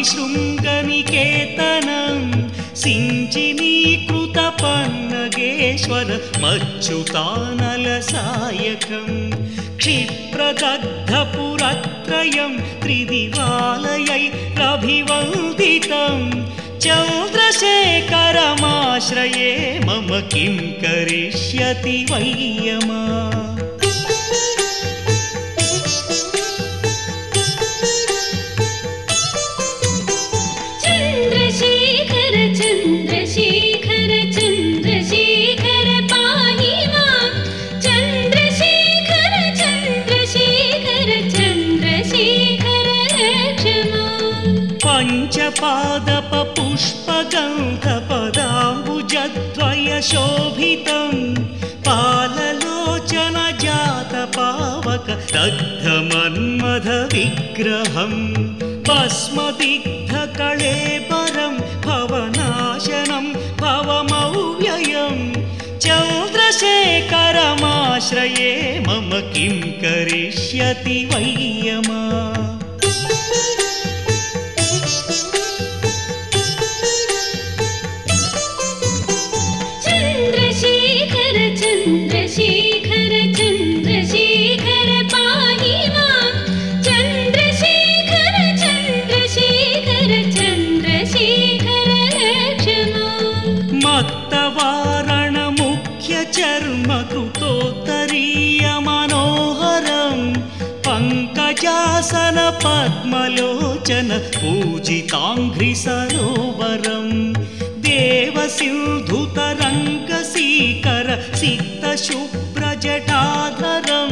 शृङ्गनिकेतनं सिञ्चिनीकृतपन्नगेश्वर मच्युतानलसायकं क्षिप्रदग्धपुरत्रयं त्रिदिवालयैरभिवन्दितं चन्द्रशेखरमाश्रये मम किं करिष्यति वै यमा। चन्द्रशेखर चन्द्रशेखर चन्द्रशेखर पाहि मां चन्द्रशेखर चन्द्रशेखर चन्द्रशेखर रक्ष मां। पञ्चपादपपुष्पगन्धपदाम्बुजद्वयशोभितं पाललोचनजातपावक दग्धमन्मथविग्रहं भस्मदिग्धकळेबरं भवनाशनं भवमव्ययं चन्द्रशेखरमाश्रये मम किं करिष्यति वै यमा। चन्द्रशेखर चन्द्रशेखर चन्द्रशेखर पाहि मां चन्द्रशेखर चन्द्रशेखर चन्द्रशेखर रक्ष मां। मत्तवारणमुख्यचर्मकृतोत्तरीयमनोहरं पङ्कजासन पद्मलोचन पूजिताङ्घ्रिसरोवरं देवसिन्धुतरङ्गसीकर सिक्तशुभ्रजटाधरं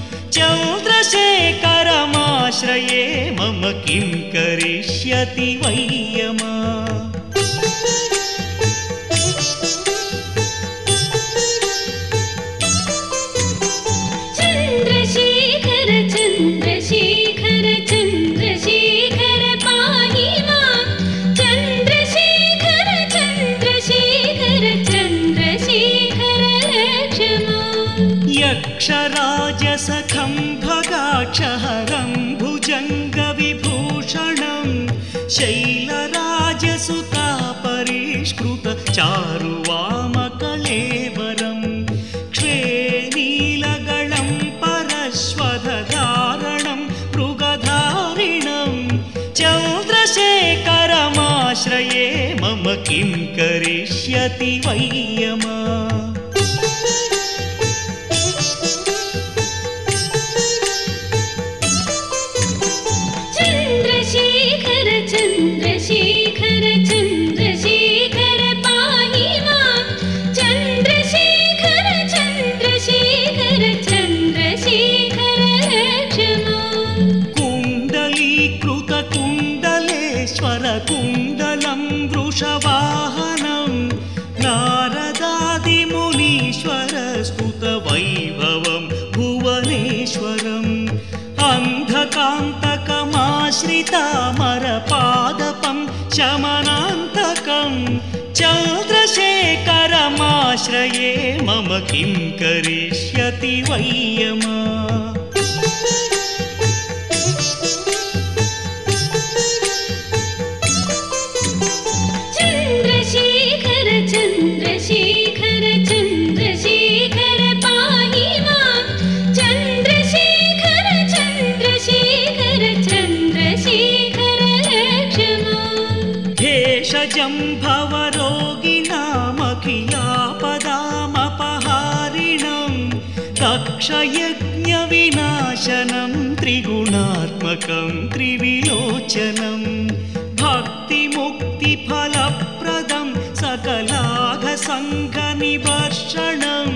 चन्द्रशेखरमाश्रये मम किं करिष्यति वै यमा। चन्द्रशेखर चन्द्रशेखर चन्द्रशेखर पाहि मां चन्द्रशेखर चन्द्रशेखर चन्द्रशेखर रक्ष मां। यक्षराजसखं भगाक्षहरं भुजङ्गविभूषणं शैलराजसुतापरिष्कृत चारुवामकळेबरं क्षेनीलगळं परश्वधारणं मृगधारिणं चन्द्रशेखरमाश्रये मम किं करिष्यति वै यमा। चन्द्रशेखर चन्द्रशेखर चन्द्रशेखर पाहि मां चन्द्रशेखर चन्द्रशेखर चन्द्रशेखर रक्ष मां। कुण्डलीकृतकुण्डलेश्वर कुण्डलं वृषवाहनं नारदादिमुनीश्वर स्तुतवैभवं भुवनेश्वरम् अन्धकान्तकमाश्रितामरपादपं शमनान्तकं चन्द्रशेखरमाश्रये मम किं करिष्यति वै यमा। चन्द्रशेखर चन्द्रशेखर चन्द्रशेखर पाहि मां चन्द्रशेखर चन्द्रशेखर चन्द्रशेखर रक्ष मां। भेषजं भवरोगिणामखिलापदामपहारिणं दक्षयज्ञविनाशनं त्रिगुणात्मकं त्रिविलोचनं भक्तिमुक्तिफलप्रदं सकलाघसङ्घनिवर्षणं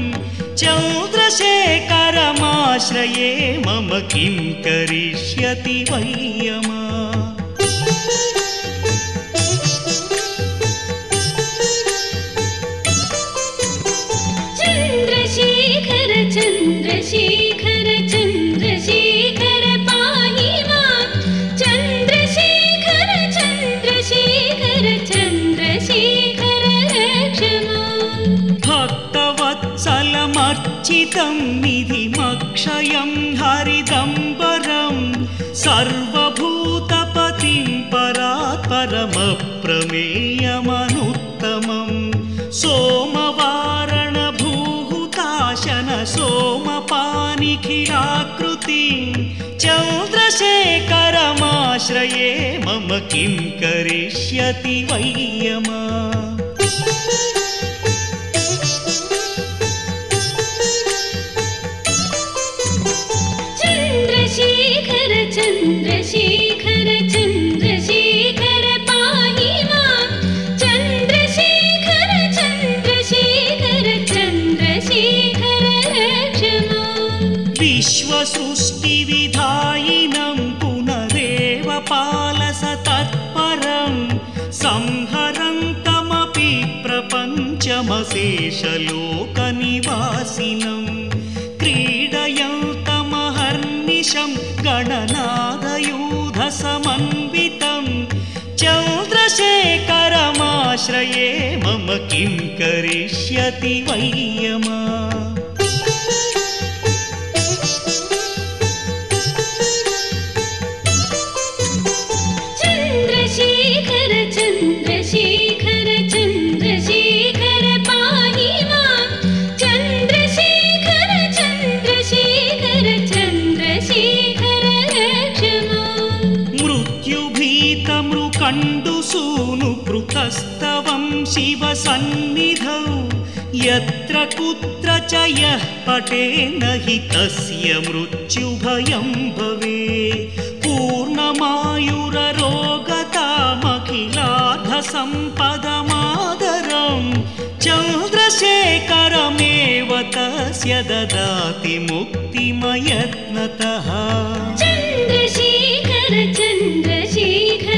चन्द्रशेखरमाश्रये मम किं करिष्यति वै यमा। चन्द्रशेखर चन्द्रशेखर चन्द्रशेखर पाहि मां चन्द्रशेखर चन्द्रशेखर चन्द्रशेखर रक्ष मां। भक्तवत्सलमर्चितं निधिमक्षयं हरिदम्बरं सर्वभूतपतिं परात्पर अप्रमेयमनुत्तमं सोमवारणभूहुताशन सोमपानिखिलाकृतिं चन्द्रशेखरमाश्रये मम किं करिष्यति वै यमा चन्द्रशेखर चन्द्रशेखर चन्द्रशेखर पाहि मां चन्द्रशेखर चन्द्रशेखर चन्द्रशेखर रक्ष मां विश्वसृष्टिविधायिनं पुनरेव पालस तत्परं संहरन्तमपि प्रपञ्चमशेषलोकनिवासिनं क्रीडयन्तमहर्निशं गणनादयूधसमन्वितं चन्द्रशेखरमाश्रये मम किं करिष्यति वै यमा चन्द्रशेखर चन्द्रशेखर चन्द्रशेखर पाहि मां चन्द्रशेखर चन्द्रशेखर चन्द्रशेखर रक्ष मां मृत्युभीतमृकण्डुसूनुपृतस्तवं शिवसन्निधौ यत्र कुत्र च यः पठेन्न हि तस्य मृत्युभयं भवेत् पूर्णमायुररोगतामखिलार्धसम्पदमादरं चन्द्रशेखरमेव तस्य ददाति मुक्तिमयत्नतः चन्द्रशेखर चन्द्रशेखर